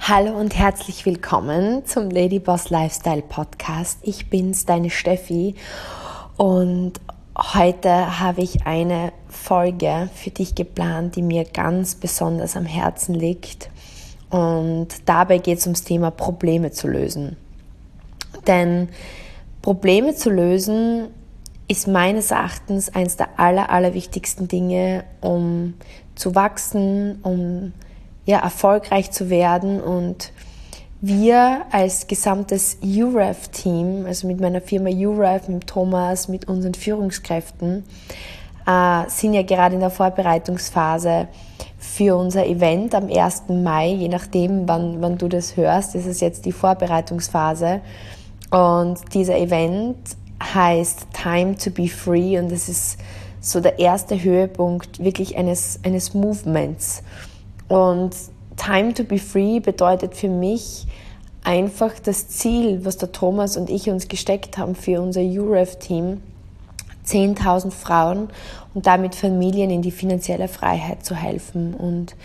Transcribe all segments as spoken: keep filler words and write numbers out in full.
Hallo und herzlich willkommen zum Ladyboss Lifestyle Podcast. Ich bin's, deine Steffi, und heute habe ich eine Folge für dich geplant, die mir ganz besonders am Herzen liegt. Und dabei geht es ums Thema Probleme zu lösen. Denn Probleme zu lösen ist meines Erachtens eines der aller, allerwichtigsten Dinge, um zu wachsen, um ja, erfolgreich zu werden. Und wir als gesamtes U R E F-Team, also mit meiner Firma U R E F, mit Thomas, mit unseren Führungskräften, äh, sind ja gerade in der Vorbereitungsphase für unser Event am ersten Mai. Je nachdem, wann, wann du das hörst, ist es jetzt die Vorbereitungsphase. Und dieser Event heißt Time to be Free, und das ist so der erste Höhepunkt wirklich eines, eines Movements. Und Time to be Free bedeutet für mich einfach das Ziel, was der Thomas und ich uns gesteckt haben für unser U R E F-Team, zehntausend Frauen und damit Familien in die finanzielle Freiheit zu helfen. Und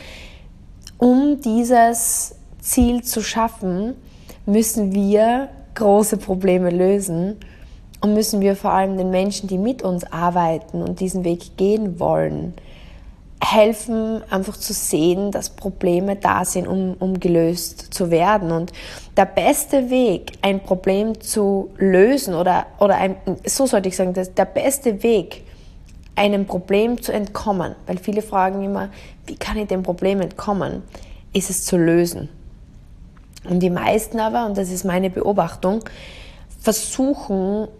um dieses Ziel zu schaffen, müssen wir große Probleme lösen und müssen wir vor allem den Menschen, die mit uns arbeiten und diesen Weg gehen wollen, helfen, einfach zu sehen, dass Probleme da sind, um, um gelöst zu werden. Und der beste Weg, ein Problem zu lösen, oder, oder ein, so sollte ich sagen, dass der beste Weg, einem Problem zu entkommen, weil viele fragen immer, wie kann ich dem Problem entkommen, ist es zu lösen. Und die meisten aber, und das ist meine Beobachtung, versuchen,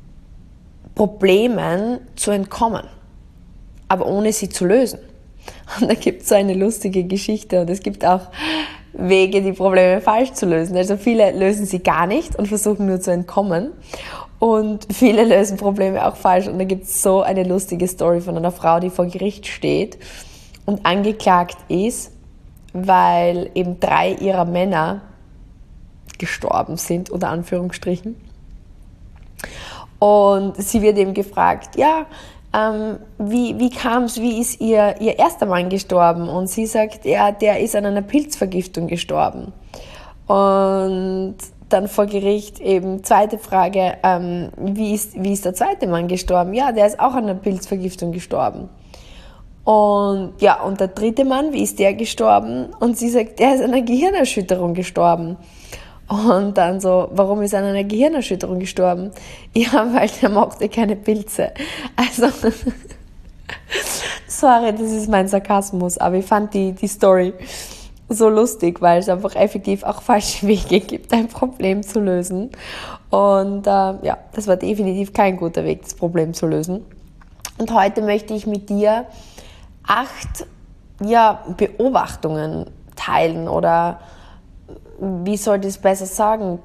Problemen zu entkommen, aber ohne sie zu lösen. Und da gibt es so eine lustige Geschichte, und es gibt auch Wege, die Probleme falsch zu lösen. Also viele lösen sie gar nicht und versuchen nur zu entkommen, und viele lösen Probleme auch falsch. Und da gibt es so eine lustige Story von einer Frau, die vor Gericht steht und angeklagt ist, weil eben drei ihrer Männer gestorben sind, unter Anführungsstrichen. Und sie wird eben gefragt, ja, Ähm, wie, wie kam es, wie ist ihr, ihr erster Mann gestorben? Und sie sagt, ja, der ist an einer Pilzvergiftung gestorben. Und dann vor Gericht eben zweite Frage, ähm, wie, ist, wie ist der zweite Mann gestorben? Ja, der ist auch an einer Pilzvergiftung gestorben. Und ja, und der dritte Mann, wie ist der gestorben? Und sie sagt, der ist an einer Gehirnerschütterung gestorben. Und dann so, warum ist er an einer Gehirnerschütterung gestorben? Ja, weil der mochte keine Pilze. Also, sorry, das ist mein Sarkasmus, aber ich fand die, die Story so lustig, weil es einfach effektiv auch falsche Wege gibt, ein Problem zu lösen. Und äh, ja, das war definitiv kein guter Weg, das Problem zu lösen. Und heute möchte ich mit dir acht ja, Beobachtungen teilen, oder wie soll ich es besser sagen,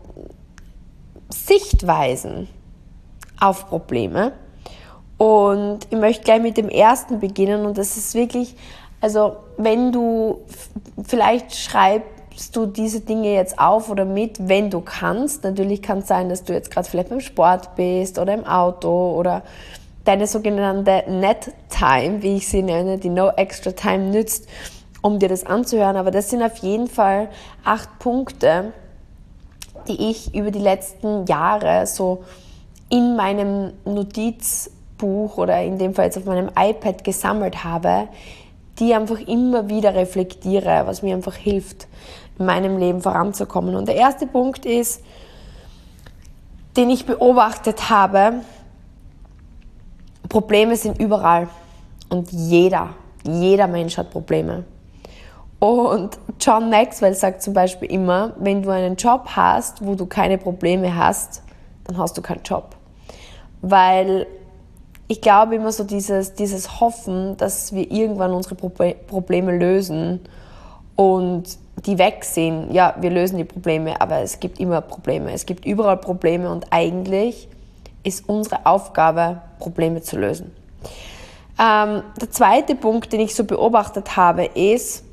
Sichtweisen auf Probleme. Und ich möchte gleich mit dem ersten beginnen, und das ist wirklich, also wenn du, vielleicht schreibst du diese Dinge jetzt auf oder mit, wenn du kannst. Natürlich kann es sein, dass du jetzt gerade vielleicht beim Sport bist oder im Auto, oder deine sogenannte Net-Time, wie ich sie nenne, die No Extra Time nützt, um dir das anzuhören. Aber das sind auf jeden Fall acht Punkte, die ich über die letzten Jahre so in meinem Notizbuch oder in dem Fall jetzt auf meinem iPad gesammelt habe, die einfach immer wieder reflektiere, was mir einfach hilft, in meinem Leben voranzukommen. Und der erste Punkt ist, den ich beobachtet habe: Probleme sind überall, und jeder, jeder Mensch hat Probleme. Und John Maxwell sagt zum Beispiel immer, wenn du einen Job hast, wo du keine Probleme hast, dann hast du keinen Job. Weil ich glaube immer so dieses, dieses Hoffen, dass wir irgendwann unsere Probleme lösen und die weg sind. Ja, wir lösen die Probleme, aber es gibt immer Probleme. Es gibt überall Probleme, und eigentlich ist unsere Aufgabe, Probleme zu lösen. Ähm, der zweite Punkt, den ich so beobachtet habe, ist,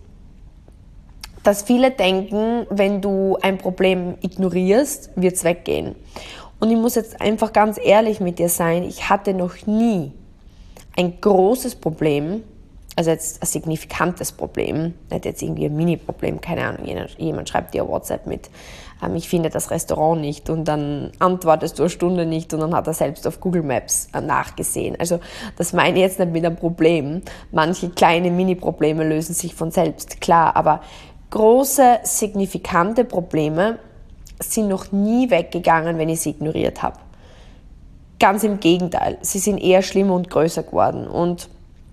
dass viele denken, wenn du ein Problem ignorierst, wird es weggehen. Und ich muss jetzt einfach ganz ehrlich mit dir sein, ich hatte noch nie ein großes Problem, Also jetzt ein signifikantes Problem, nicht jetzt irgendwie ein Mini-Problem, keine Ahnung, jemand schreibt dir WhatsApp mit, ähm, ich finde das Restaurant nicht und dann antwortest du eine Stunde nicht und dann hat er selbst auf Google Maps äh, nachgesehen. Also das meine ich jetzt nicht mit einem Problem. Manche kleine Mini-Probleme lösen sich von selbst, klar, aber große, signifikante Probleme sind noch nie weggegangen, wenn ich sie ignoriert habe. Ganz im Gegenteil, sie sind eher schlimmer und größer geworden. Und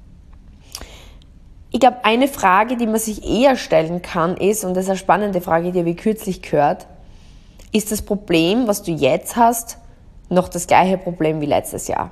ich glaube, eine Frage, die man sich eher stellen kann, ist, und das ist eine spannende Frage, die habe ich kürzlich gehört, ist das Problem, was du jetzt hast, noch das gleiche Problem wie letztes Jahr?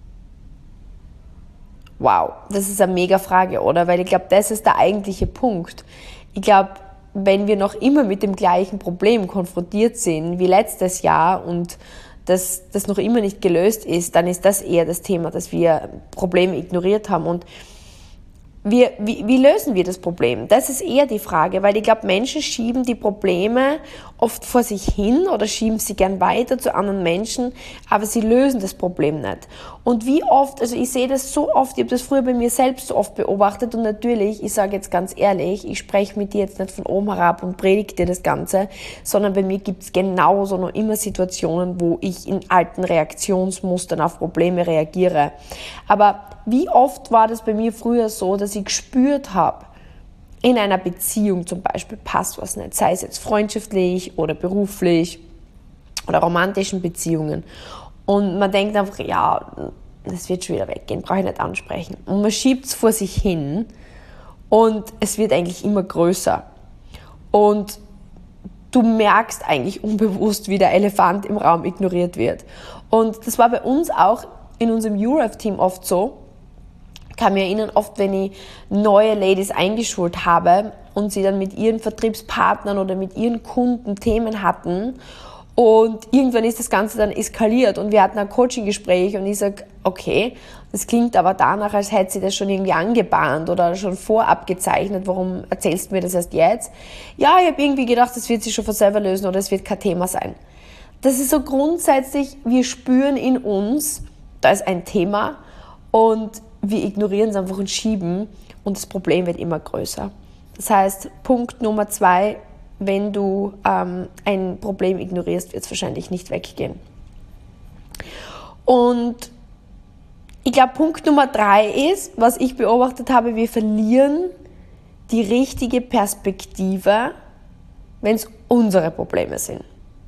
Wow, das ist eine mega Frage, oder? Weil ich glaube, das ist der eigentliche Punkt. Ich glaube, wenn wir noch immer mit dem gleichen Problem konfrontiert sind wie letztes Jahr und das, das noch immer nicht gelöst ist, dann ist das eher das Thema, dass wir Probleme ignoriert haben. Und Wir, wie, wie lösen wir das Problem? Das ist eher die Frage, weil ich glaube, Menschen schieben die Probleme oft vor sich hin oder schieben sie gern weiter zu anderen Menschen, aber sie lösen das Problem nicht. Und wie oft, also ich sehe das so oft, ich habe das früher bei mir selbst so oft beobachtet und natürlich, ich sage jetzt ganz ehrlich, ich spreche mit dir jetzt nicht von oben herab und predige dir das Ganze, sondern bei mir gibt es genauso noch immer Situationen, wo ich in alten Reaktionsmustern auf Probleme reagiere. Aber wie oft war das bei mir früher so, dass ich gespürt habe, in einer Beziehung zum Beispiel passt was nicht, sei es jetzt freundschaftlich oder beruflich oder romantischen Beziehungen. Und man denkt einfach, ja, das wird schon wieder weggehen, brauche ich nicht ansprechen. Und man schiebt es vor sich hin und es wird eigentlich immer größer. Und du merkst eigentlich unbewusst, wie der Elefant im Raum ignoriert wird. Und das war bei uns auch in unserem U R F-Team oft so. Ich kann mich erinnern, oft wenn ich neue Ladies eingeschult habe und sie dann mit ihren Vertriebspartnern oder mit ihren Kunden Themen hatten und irgendwann ist das Ganze dann eskaliert und wir hatten ein Coaching-Gespräch und ich sage, okay, das klingt aber danach, als hätte sie das schon irgendwie angebahnt oder schon vorab gezeichnet, warum erzählst du mir das erst jetzt? Ja, ich habe irgendwie gedacht, das wird sich schon von selber lösen oder es wird kein Thema sein. Das ist so grundsätzlich, wir spüren in uns, da ist ein Thema und wir ignorieren es einfach und schieben und das Problem wird immer größer. Das heißt, Punkt Nummer zwei, wenn du ähm, ein Problem ignorierst, wird es wahrscheinlich nicht weggehen. Und ich glaube, Punkt Nummer drei ist, was ich beobachtet habe, wir verlieren die richtige Perspektive, wenn es unsere Probleme sind.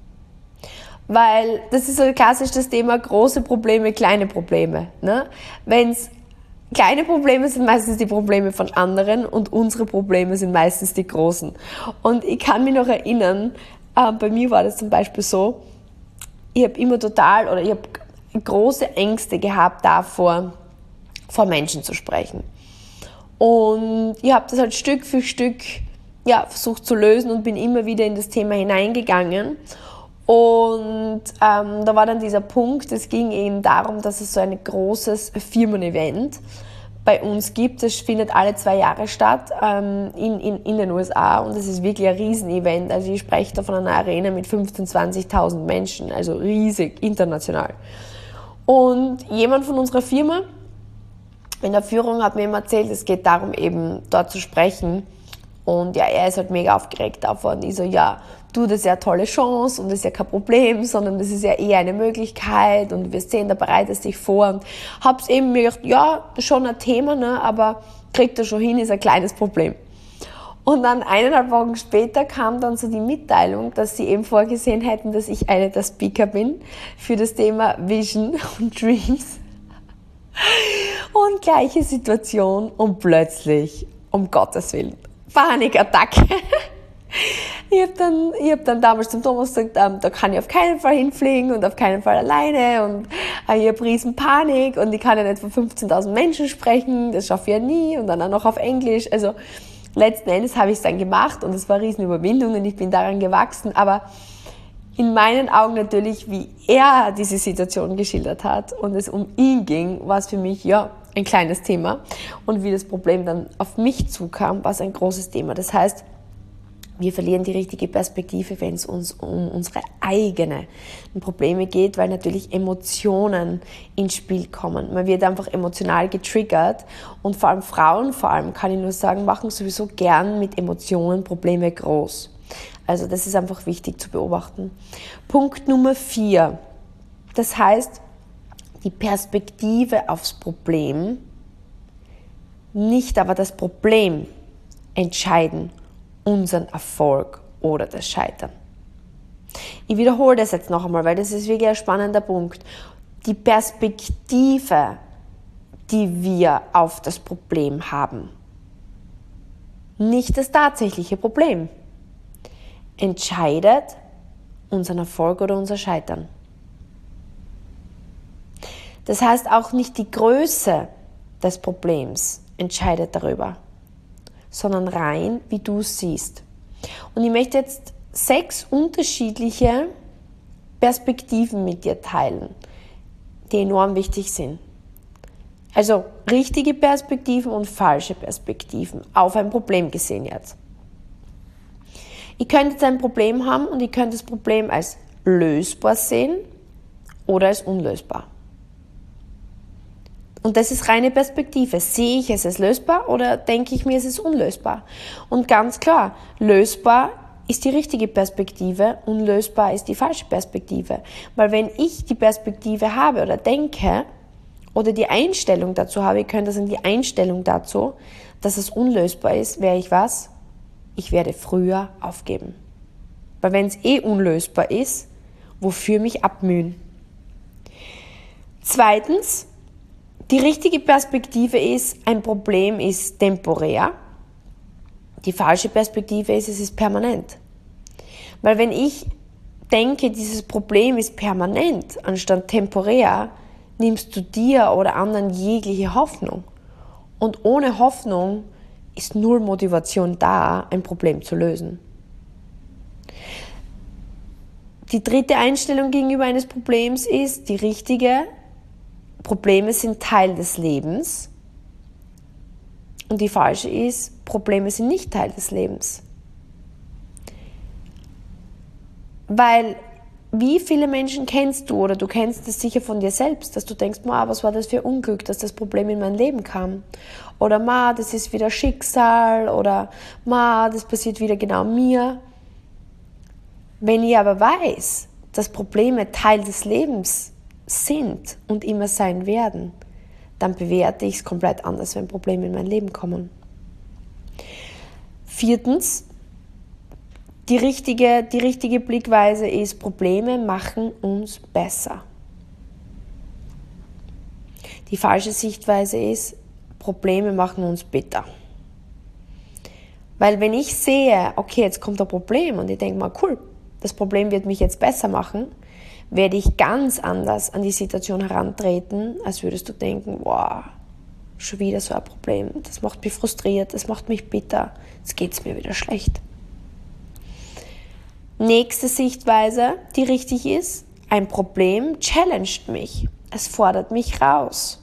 Weil das ist so klassisch das Thema große Probleme, kleine Probleme. Ne? Wenn es kleine Probleme sind meistens die Probleme von anderen und unsere Probleme sind meistens die großen. Und ich kann mich noch erinnern, äh, bei mir war das zum Beispiel so, ich habe immer total oder ich habe große Ängste gehabt davor, vor Menschen zu sprechen. Und ich habe das halt Stück für Stück ja, versucht zu lösen und bin immer wieder in das Thema hineingegangen. Und ähm, da war dann dieser Punkt, es ging eben darum, dass es so ein großes Firmen-Event bei uns gibt. Das findet alle zwei Jahre statt ähm, in, in, in den U S A und das ist wirklich ein Riesen-Event. Also ich spreche da von einer Arena mit fünfzehntausend, zwanzigtausend Menschen, also riesig, international. Und jemand von unserer Firma in der Führung hat mir immer erzählt, es geht darum, eben dort zu sprechen. Und ja, er ist halt mega aufgeregt davon. Und ich so, ja, du, das ist ja eine tolle Chance und das ist ja kein Problem, sondern das ist ja eher eine Möglichkeit und wir sehen, da bereitest dich vor. Und hab's eben mir gedacht, ja, das ist schon ein Thema, ne, aber kriegt er schon hin, ist ein kleines Problem. Und dann eineinhalb Wochen später kam dann so die Mitteilung, dass sie eben vorgesehen hätten, dass ich eine der Speaker bin für das Thema Vision und Dreams. Und gleiche Situation und plötzlich, um Gottes Willen, Panikattacke. Ich habe dann, ich hab dann damals zum Thomas gesagt, ähm, da kann ich auf keinen Fall hinfliegen und auf keinen Fall alleine und äh, ich habe riesen Panik und ich kann ja nicht von fünfzehntausend Menschen sprechen, das schaffe ich ja nie und dann auch noch auf Englisch. Also letzten Endes habe ich es dann gemacht und es war eine riesen Überwindung und ich bin daran gewachsen, aber in meinen Augen natürlich, wie er diese Situation geschildert hat und es um ihn ging, war es für mich, ja, ein kleines Thema und wie das Problem dann auf mich zukam, war es ein großes Thema. Das heißt, Wir verlieren die richtige Perspektive, wenn es uns um unsere eigenen Probleme geht, weil natürlich Emotionen ins Spiel kommen. Man wird einfach emotional getriggert und vor allem Frauen, vor allem kann ich nur sagen, machen sowieso gern mit Emotionen Probleme groß. Also das ist einfach wichtig zu beobachten. Punkt Nummer vier. Das heißt, die Perspektive aufs Problem, nicht aber das Problem entscheiden unseren Erfolg oder das Scheitern. Ich wiederhole das jetzt noch einmal, weil das ist wirklich ein spannender Punkt. Die Perspektive, die wir auf das Problem haben, nicht das tatsächliche Problem, entscheidet unseren Erfolg oder unser Scheitern. Das heißt, auch nicht die Größe des Problems entscheidet darüber, sondern rein, wie du es siehst. Und ich möchte jetzt sechs unterschiedliche Perspektiven mit dir teilen, die enorm wichtig sind. Also richtige Perspektiven und falsche Perspektiven auf ein Problem gesehen jetzt. Ich könnte jetzt ein Problem haben und ich könnte das Problem als lösbar sehen oder als unlösbar. Und das ist reine Perspektive. Sehe ich es als lösbar oder denke ich mir, es ist unlösbar? Und ganz klar, lösbar ist die richtige Perspektive, unlösbar ist die falsche Perspektive. Weil wenn ich die Perspektive habe oder denke oder die Einstellung dazu habe, ich könnte sagen, die Einstellung dazu, dass es unlösbar ist, wäre ich was? Ich werde früher aufgeben. Weil wenn es eh unlösbar ist, wofür mich abmühen? Zweitens, die richtige Perspektive ist, ein Problem ist temporär. Die falsche Perspektive ist, es ist permanent. Weil wenn ich denke, dieses Problem ist permanent, anstatt temporär, nimmst du dir oder anderen jegliche Hoffnung. Und ohne Hoffnung ist null Motivation da, ein Problem zu lösen. Die dritte Einstellung gegenüber eines Problems ist die richtige. Probleme sind Teil des Lebens und die falsche ist, Probleme sind nicht Teil des Lebens. Weil wie viele Menschen kennst du oder du kennst es sicher von dir selbst, dass du denkst, ma, was war das für Unglück, dass das Problem in mein Leben kam? Oder ma, das ist wieder Schicksal oder ma, das passiert wieder genau mir. Wenn ich aber weiß, dass Probleme Teil des Lebens sind und immer sein werden, dann bewerte ich es komplett anders, wenn Probleme in mein Leben kommen. Viertens, die richtige, die richtige Blickweise ist, Probleme machen uns besser. Die falsche Sichtweise ist, Probleme machen uns bitter. Weil wenn ich sehe, okay, jetzt kommt ein Problem und ich denke mal, cool, das Problem wird mich jetzt besser machen, werde ich ganz anders an die Situation herantreten, als würdest du denken, wow, schon wieder so ein Problem, das macht mich frustriert, das macht mich bitter, jetzt geht es mir wieder schlecht. Nächste Sichtweise, die richtig ist, ein Problem challenged mich, es fordert mich raus.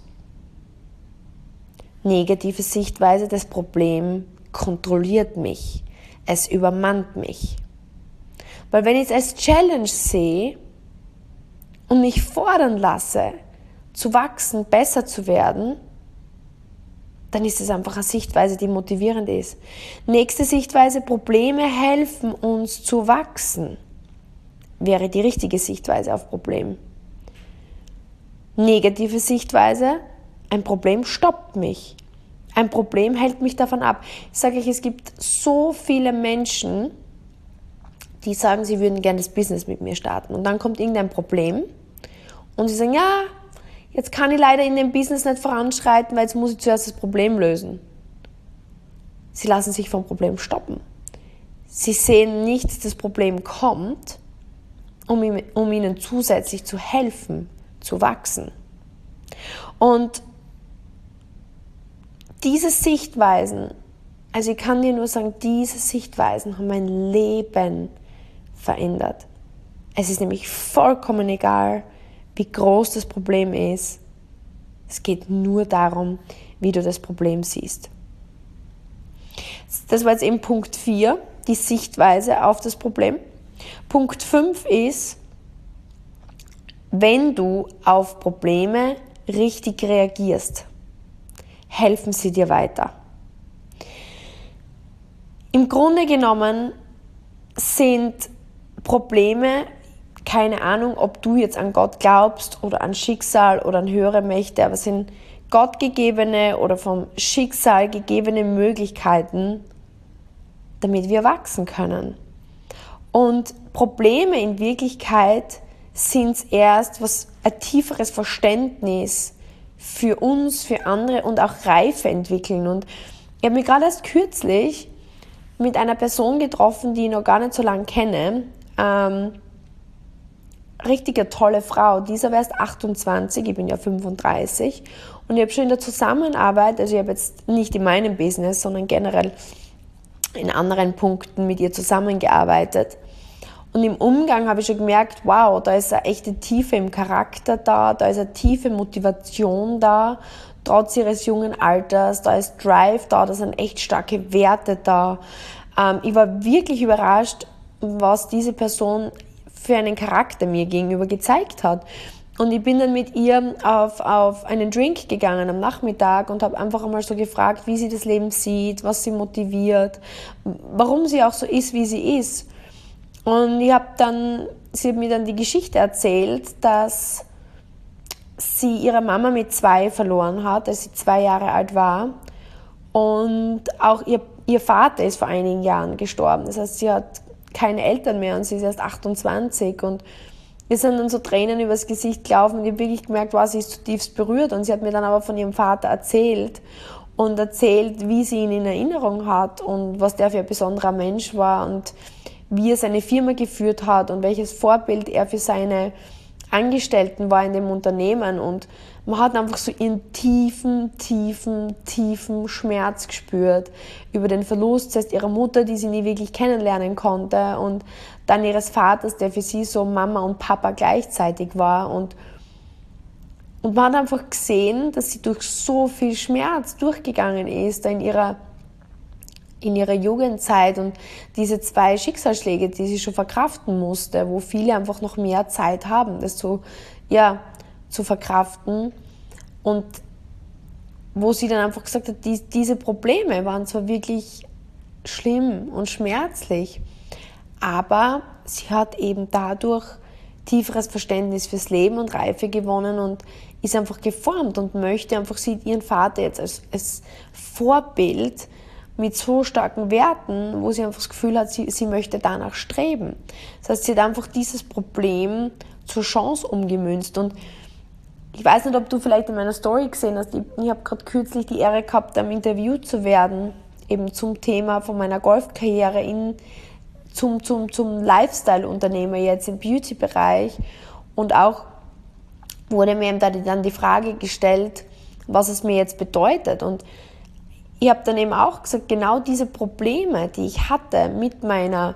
Negative Sichtweise, das Problem kontrolliert mich, es übermannt mich. Weil wenn ich es als Challenge sehe, und mich fordern lasse, zu wachsen, besser zu werden, dann ist es einfach eine Sichtweise, die motivierend ist. Nächste Sichtweise, Probleme helfen uns zu wachsen, wäre die richtige Sichtweise auf Problem. Negative Sichtweise, ein Problem stoppt mich. Ein Problem hält mich davon ab. Ich sage euch, es gibt so viele Menschen, die sagen, sie würden gerne das Business mit mir starten. Und dann kommt irgendein Problem und sie sagen, ja, jetzt kann ich leider in dem Business nicht voranschreiten, weil jetzt muss ich zuerst das Problem lösen. Sie lassen sich vom Problem stoppen. Sie sehen nicht, dass das Problem kommt, um, ihm, um ihnen zusätzlich zu helfen, zu wachsen. Und diese Sichtweisen, also ich kann dir nur sagen, diese Sichtweisen haben mein Leben verändert. Es ist nämlich vollkommen egal, wie groß das Problem ist. Es geht nur darum, wie du das Problem siehst. Das war jetzt eben Punkt vier. die Sichtweise auf das Problem. Punkt fünf ist, wenn du auf Probleme richtig reagierst, helfen sie dir weiter. Im Grunde genommen sind Probleme, keine Ahnung, ob du jetzt an Gott glaubst oder an Schicksal oder an höhere Mächte, aber sind gottgegebene oder vom Schicksal gegebene Möglichkeiten, damit wir wachsen können. Und Probleme in Wirklichkeit sind erst was ein tieferes Verständnis für uns, für andere und auch Reife entwickeln. Und ich habe mich gerade erst kürzlich mit einer Person getroffen, die ich noch gar nicht so lange kenne. Ähm, richtige tolle Frau. Dieser war erst achtundzwanzig, ich bin ja fünfunddreißig. Und ich habe schon in der Zusammenarbeit, also ich habe jetzt nicht in meinem Business, sondern generell in anderen Punkten mit ihr zusammengearbeitet. Und im Umgang habe ich schon gemerkt, wow, da ist eine echte Tiefe im Charakter da, da ist eine tiefe Motivation da, trotz ihres jungen Alters, da ist Drive da, da sind echt starke Werte da. Ähm, ich war wirklich überrascht, was diese Person für einen Charakter mir gegenüber gezeigt hat. Und ich bin dann mit ihr auf, auf einen Drink gegangen am Nachmittag und habe einfach einmal so gefragt, wie sie das Leben sieht, was sie motiviert, warum sie auch so ist, wie sie ist. Und ich habe dann, sie hat mir dann die Geschichte erzählt, dass sie ihre Mama mit zwei verloren hat, als sie zwei Jahre alt war. Und auch ihr, ihr Vater ist vor einigen Jahren gestorben. Das heißt, sie hat keine Eltern mehr und sie ist erst achtundzwanzig. Und mir sind dann so Tränen übers Gesicht gelaufen und ich habe wirklich gemerkt, wow, sie ist zutiefst berührt. Und sie hat mir dann aber von ihrem Vater erzählt und erzählt, wie sie ihn in Erinnerung hat und was der für ein besonderer Mensch war und wie er seine Firma geführt hat und welches Vorbild er für seine Angestellten war in dem Unternehmen. Und man hat einfach so ihren tiefen, tiefen, tiefen Schmerz gespürt über den Verlust, zuerst ihrer Mutter, die sie nie wirklich kennenlernen konnte, und dann ihres Vaters, der für sie so Mama und Papa gleichzeitig war. Und, und man hat einfach gesehen, dass sie durch so viel Schmerz durchgegangen ist, da in ihrer in ihrer Jugendzeit, und diese zwei Schicksalsschläge, die sie schon verkraften musste, wo viele einfach noch mehr Zeit haben, das zu, ja, zu verkraften, und wo sie dann einfach gesagt hat, die, diese Probleme waren zwar wirklich schlimm und schmerzlich, aber sie hat eben dadurch tieferes Verständnis fürs Leben und Reife gewonnen und ist einfach geformt und möchte einfach, sieht ihren Vater jetzt als, als Vorbild mit so starken Werten, wo sie einfach das Gefühl hat, sie, sie möchte danach streben. Das heißt, sie hat einfach dieses Problem zur Chance umgemünzt. Und ich weiß nicht, ob du vielleicht in meiner Story gesehen hast, ich, ich habe gerade kürzlich die Ehre gehabt, am Interview zu werden, eben zum Thema von meiner Golfkarriere in, zum, zum, zum Lifestyle-Unternehmer jetzt im Beauty-Bereich. Und auch wurde mir eben dann die Frage gestellt, was es mir jetzt bedeutet. Und ich habe dann eben auch gesagt, genau diese Probleme, die ich hatte mit meiner,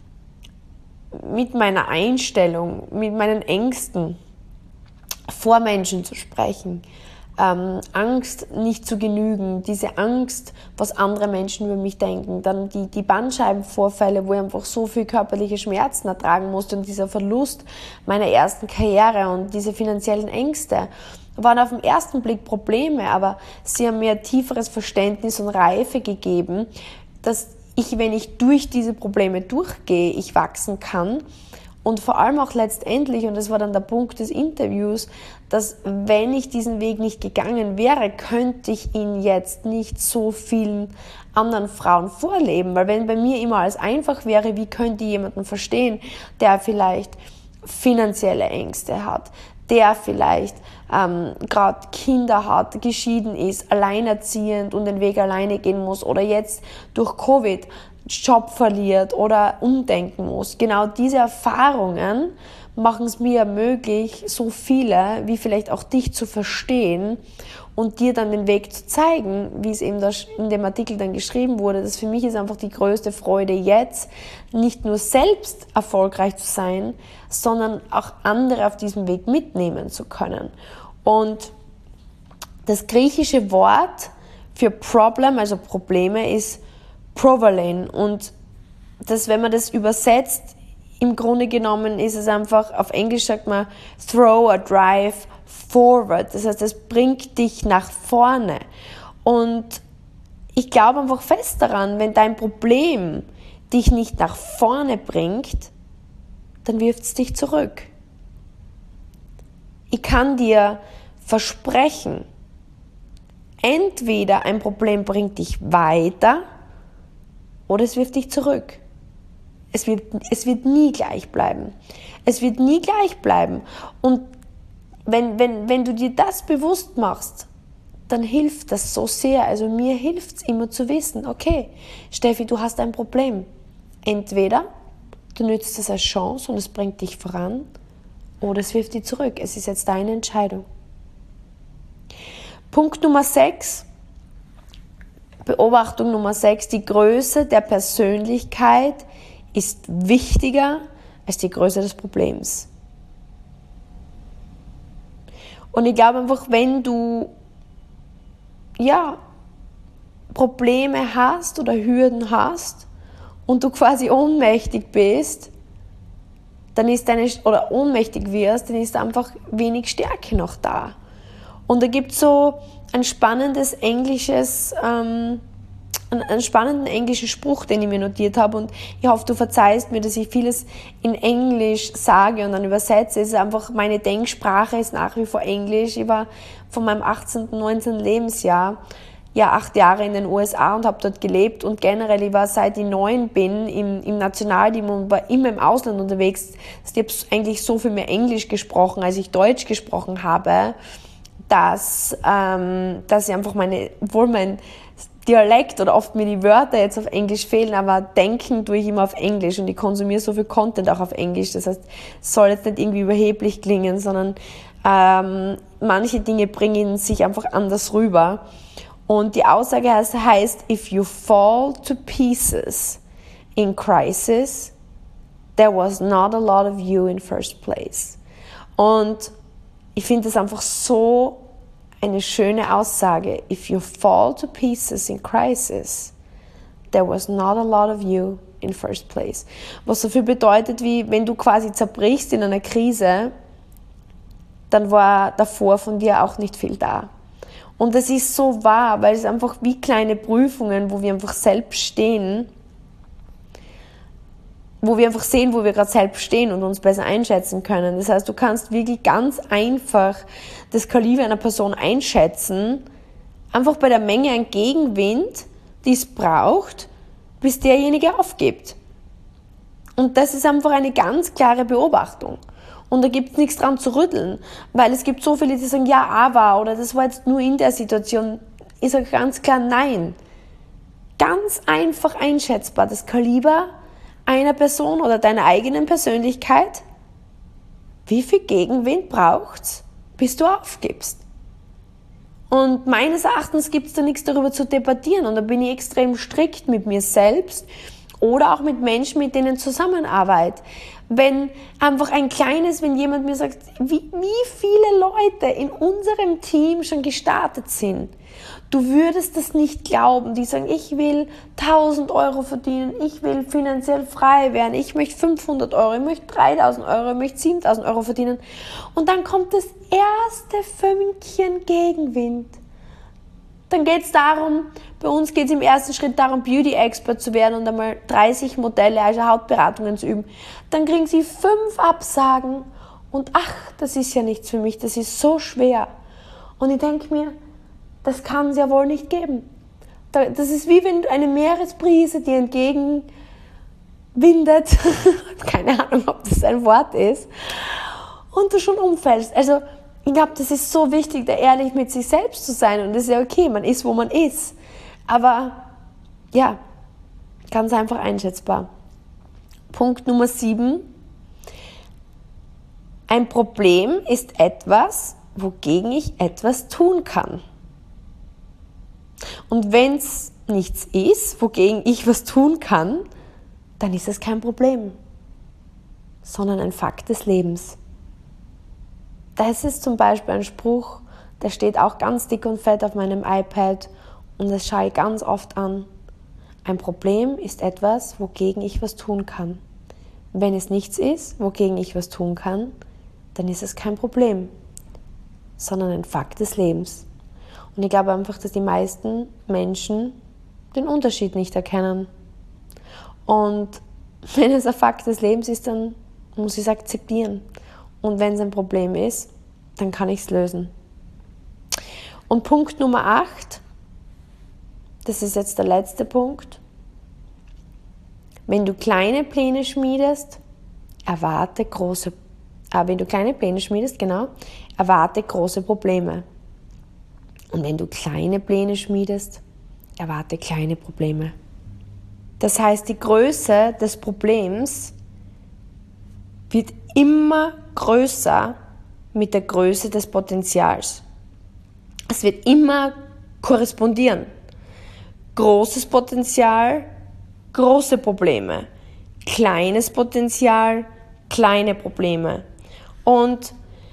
mit meiner Einstellung, mit meinen Ängsten, vor Menschen zu sprechen, ähm, Angst nicht zu genügen, diese Angst, was andere Menschen über mich denken, dann die, die Bandscheibenvorfälle, wo ich einfach so viel körperliche Schmerzen ertragen musste, und dieser Verlust meiner ersten Karriere und diese finanziellen Ängste, waren auf den ersten Blick Probleme, aber sie haben mir ein tieferes Verständnis und Reife gegeben, dass ich, wenn ich durch diese Probleme durchgehe, ich wachsen kann. Und vor allem auch letztendlich, und das war dann der Punkt des Interviews, dass wenn ich diesen Weg nicht gegangen wäre, könnte ich ihn jetzt nicht so vielen anderen Frauen vorleben. Weil wenn bei mir immer alles einfach wäre, wie könnte ich jemanden verstehen, der vielleicht finanzielle Ängste hat, der vielleicht ähm, gerade Kinder hat, geschieden ist, alleinerziehend und den Weg alleine gehen muss oder jetzt durch Covid Job verliert oder umdenken muss. Genau diese Erfahrungen machen es mir möglich, so viele wie vielleicht auch dich zu verstehen und dir dann den Weg zu zeigen, wie es eben in dem Artikel dann geschrieben wurde. Das für mich ist einfach die größte Freude jetzt, nicht nur selbst erfolgreich zu sein, sondern auch andere auf diesem Weg mitnehmen zu können. Und das griechische Wort für Problem, also Probleme, ist Provalin, und dass wenn man das übersetzt, im Grunde genommen ist es einfach, auf Englisch sagt man, throw a drive forward. Das heißt, es bringt dich nach vorne. Und ich glaube einfach fest daran, wenn dein Problem dich nicht nach vorne bringt, dann wirft es dich zurück. Ich kann dir versprechen, entweder ein Problem bringt dich weiter oder es wirft dich zurück. Es wird, es wird nie gleich bleiben. Es wird nie gleich bleiben. Und wenn, wenn, wenn du dir das bewusst machst, dann hilft das so sehr. Also mir hilft es immer zu wissen, okay, Steffi, du hast ein Problem. Entweder du nützt es als Chance und es bringt dich voran, oder es wirft dich zurück. Es ist jetzt deine Entscheidung. Punkt Nummer sechs, Beobachtung Nummer sechs, die Größe der Persönlichkeit ist wichtiger als die Größe des Problems. Und ich glaube einfach, wenn du ja, Probleme hast oder Hürden hast und du quasi ohnmächtig bist, dann ist deine, oder ohnmächtig wirst, dann ist einfach wenig Stärke noch da. Und da gibt es so ein spannendes englisches, ähm, einen, einen spannenden englischen Spruch, den ich mir notiert habe, und ich hoffe, du verzeihst mir, dass ich vieles in Englisch sage und dann übersetze. Es ist einfach, meine Denksprache ist nach wie vor Englisch. Ich war von meinem achtzehnten, neunzehnten Lebensjahr ja acht Jahre in den U S A und habe dort gelebt, und generell, ich war, seit ich neun bin, im, im Nationalteam und war immer im Ausland unterwegs. Ich habe eigentlich so viel mehr Englisch gesprochen, als ich Deutsch gesprochen habe, dass, ähm, dass ich einfach meine, obwohl mein Dialekt oder oft mir die Wörter jetzt auf Englisch fehlen, aber denken tue ich immer auf Englisch, und ich konsumiere so viel Content auch auf Englisch. Das heißt, es soll jetzt nicht irgendwie überheblich klingen, sondern ähm, manche Dinge bringen sich einfach anders rüber. Und die Aussage heißt, heißt, if you fall to pieces in crisis, there was not a lot of you in first place. Und ich finde das einfach so eine schöne Aussage. If you fall to pieces in crisis, there was not a lot of you in first place. Was so viel bedeutet wie, wenn du quasi zerbrichst in einer Krise, dann war davor von dir auch nicht viel da. Und das ist so wahr, weil es einfach wie kleine Prüfungen, wo wir einfach selbst stehen, wo wir einfach sehen, wo wir gerade selbst stehen und uns besser einschätzen können. Das heißt, du kannst wirklich ganz einfach das Kaliber einer Person einschätzen, einfach bei der Menge an Gegenwind, die es braucht, bis derjenige aufgibt. Und das ist einfach eine ganz klare Beobachtung. Und da gibt es nichts dran zu rütteln, weil es gibt so viele, die sagen, ja, aber, oder das war jetzt nur in der Situation. Ich sage ganz klar, nein. Ganz einfach einschätzbar, das Kaliber einer Person oder deiner eigenen Persönlichkeit, wie viel Gegenwind braucht's, bis du aufgibst. Und meines Erachtens gibt es da nichts darüber zu debattieren, und da bin ich extrem strikt mit mir selbst oder auch mit Menschen, mit denen ich zusammenarbeite. Wenn einfach ein kleines, wenn jemand mir sagt, wie, wie viele Leute in unserem Team schon gestartet sind, du würdest das nicht glauben. Die sagen, ich will tausend Euro verdienen, ich will finanziell frei werden, ich möchte fünfhundert Euro, ich möchte dreitausend Euro, ich möchte siebentausend Euro verdienen. Und dann kommt das erste Fünkchen Gegenwind. Dann geht es darum, bei uns geht es im ersten Schritt darum, Beauty-Expert zu werden und einmal dreißig Modelle, also Hautberatungen zu üben. Dann kriegen sie fünf Absagen und ach, das ist ja nichts für mich, das ist so schwer. Und ich denke mir, das kann es ja wohl nicht geben. Das ist wie wenn eine Meeresbrise dir entgegenwindet, keine Ahnung, ob das ein Wort ist, und du schon umfällst. Also ich glaube, das ist so wichtig, da ehrlich mit sich selbst zu sein, und das ist ja okay, man ist, wo man ist. Aber ja, ganz einfach einschätzbar. Punkt Nummer sieben. Ein Problem ist etwas, wogegen ich etwas tun kann. Und wenn es nichts ist, wogegen ich was tun kann, dann ist es kein Problem, sondern ein Fakt des Lebens. Das ist zum Beispiel ein Spruch, der steht auch ganz dick und fett auf meinem iPad, und das schaue ich ganz oft an. Ein Problem ist etwas, wogegen ich was tun kann. Wenn es nichts ist, wogegen ich was tun kann, dann ist es kein Problem, sondern ein Fakt des Lebens. Und ich glaube einfach, dass die meisten Menschen den Unterschied nicht erkennen. Und wenn es ein Fakt des Lebens ist, dann muss ich es akzeptieren. Und wenn es ein Problem ist, dann kann ich es lösen. Und Punkt Nummer acht, das ist jetzt der letzte Punkt. Wenn du kleine Pläne schmiedest, erwarte große, äh, wenn du kleine Pläne schmiedest, genau, erwarte große Probleme. Und wenn du kleine Pläne schmiedest, erwarte kleine Probleme. Das heißt, die Größe des Problems wird immer größer mit der Größe des Potenzials. Es wird immer korrespondieren. Großes Potenzial, große Probleme. Kleines Potenzial, kleine Probleme. Und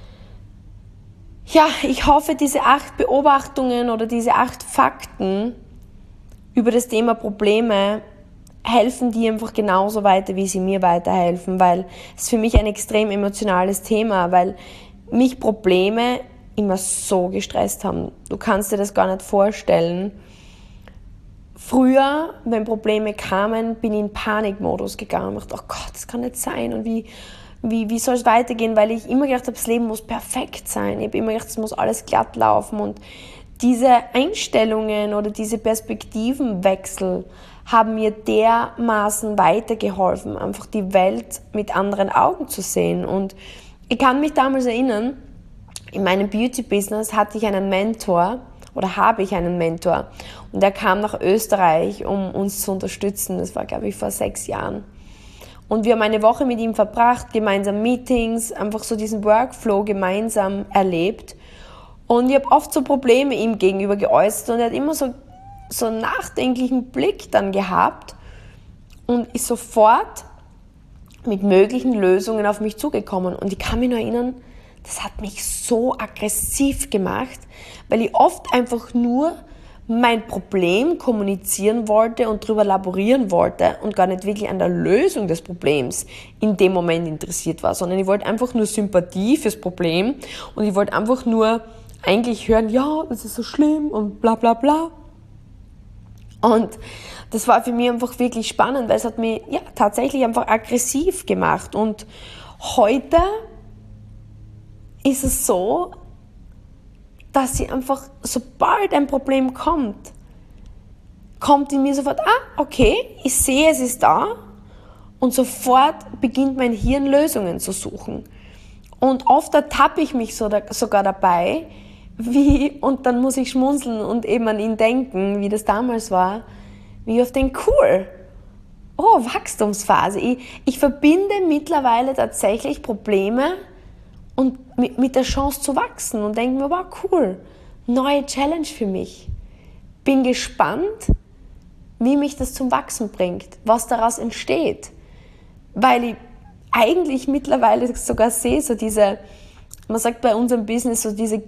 ja, ich hoffe, diese acht Beobachtungen oder diese acht Fakten über das Thema Probleme helfen dir einfach genauso weiter, wie sie mir weiterhelfen, weil es für mich ein extrem emotionales Thema, weil mich Probleme immer so gestresst haben. Du kannst dir das gar nicht vorstellen. Früher, wenn Probleme kamen, bin ich in Panikmodus gegangen und dachte, oh Gott, das kann nicht sein und wie, wie, wie soll es weitergehen, weil ich immer gedacht habe, das Leben muss perfekt sein. Ich habe immer gedacht, es muss alles glatt laufen und diese Einstellungen oder diese Perspektivenwechsel haben mir dermaßen weitergeholfen, einfach die Welt mit anderen Augen zu sehen. Und ich kann mich damals erinnern, in meinem Beauty-Business hatte ich einen Mentor oder habe ich einen Mentor und der kam nach Österreich, um uns zu unterstützen. Das war, glaube ich, vor sechs Jahren. Und wir haben eine Woche mit ihm verbracht, gemeinsam Meetings, einfach so diesen Workflow gemeinsam erlebt. Und ich habe oft so Probleme ihm gegenüber geäußert und er hat immer so, so einen nachdenklichen Blick dann gehabt und ist sofort mit möglichen Lösungen auf mich zugekommen. Und ich kann mich nur erinnern, das hat mich so aggressiv gemacht, weil ich oft einfach nur mein Problem kommunizieren wollte und darüber laborieren wollte und gar nicht wirklich an der Lösung des Problems in dem Moment interessiert war, sondern ich wollte einfach nur Sympathie fürs Problem und ich wollte einfach nur eigentlich hören, ja, das ist so schlimm und bla bla bla. Und das war für mich einfach wirklich spannend, weil es hat mich ja, tatsächlich einfach aggressiv gemacht. Und heute ist es so, dass sie einfach, sobald ein Problem kommt, kommt in mir sofort, ah, okay, ich sehe, es ist da und sofort beginnt mein Hirn Lösungen zu suchen. Und oft ertappe ich mich so da, sogar dabei, wie, und dann muss ich schmunzeln und eben an ihn denken, wie das damals war, wie ich auf den cool, oh, Wachstumsphase. Ich, ich verbinde mittlerweile tatsächlich Probleme und mit, mit der Chance zu wachsen und denke mir, wow, cool, neue Challenge für mich. Bin gespannt, wie mich das zum Wachsen bringt, was daraus entsteht. Weil ich eigentlich mittlerweile sogar sehe, so diese, man sagt bei unserem Business, so diese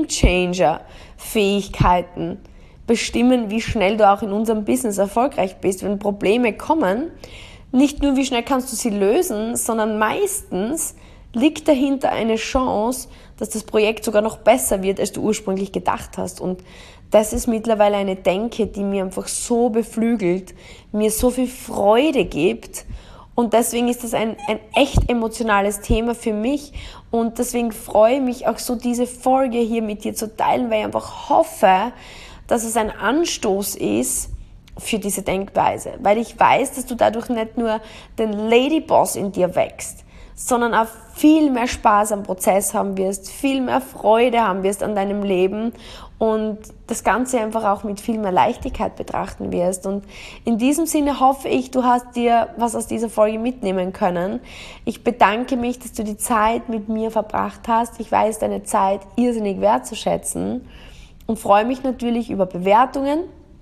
Game-Changer-Fähigkeiten bestimmen, wie schnell du auch in unserem Business erfolgreich bist. Wenn Probleme kommen, nicht nur wie schnell kannst du sie lösen, sondern meistens liegt dahinter eine Chance, dass das Projekt sogar noch besser wird, als du ursprünglich gedacht hast. Und das ist mittlerweile eine Denke, die mir einfach so beflügelt, mir so viel Freude gibt. Und deswegen ist das ein, ein echt emotionales Thema für mich. Und deswegen freue ich mich auch so, diese Folge hier mit dir zu teilen, weil ich einfach hoffe, dass es ein Anstoß ist für diese Denkweise. Weil ich weiß, dass du dadurch nicht nur den Ladyboss in dir wächst, sondern auch viel mehr Spaß am Prozess haben wirst, viel mehr Freude haben wirst an deinem Leben und das Ganze einfach auch mit viel mehr Leichtigkeit betrachten wirst. Und in diesem Sinne hoffe ich, du hast dir was aus dieser Folge mitnehmen können. Ich bedanke mich, dass du die Zeit mit mir verbracht hast. Ich weiß deine Zeit irrsinnig wertzuschätzen und freue mich natürlich über Bewertungen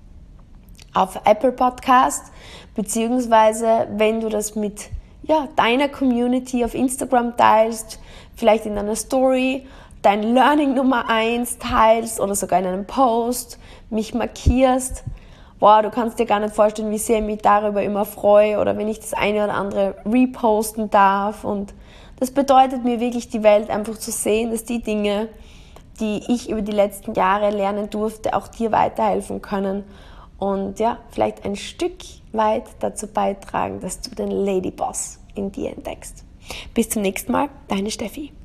auf Apple Podcast, beziehungsweise wenn du das mit ja, deiner Community auf Instagram teilst, vielleicht in einer Story, dein Learning Nummer eins teilst oder sogar in einem Post, mich markierst, boah, du kannst dir gar nicht vorstellen, wie sehr ich mich darüber immer freue oder wenn ich das eine oder andere reposten darf. Und das bedeutet mir wirklich die Welt, einfach zu sehen, dass die Dinge, die ich über die letzten Jahre lernen durfte, auch dir weiterhelfen können und ja, vielleicht ein Stück weit dazu beitragen, dass du den Ladyboss in dir entdeckst. Bis zum nächsten Mal, deine Steffi.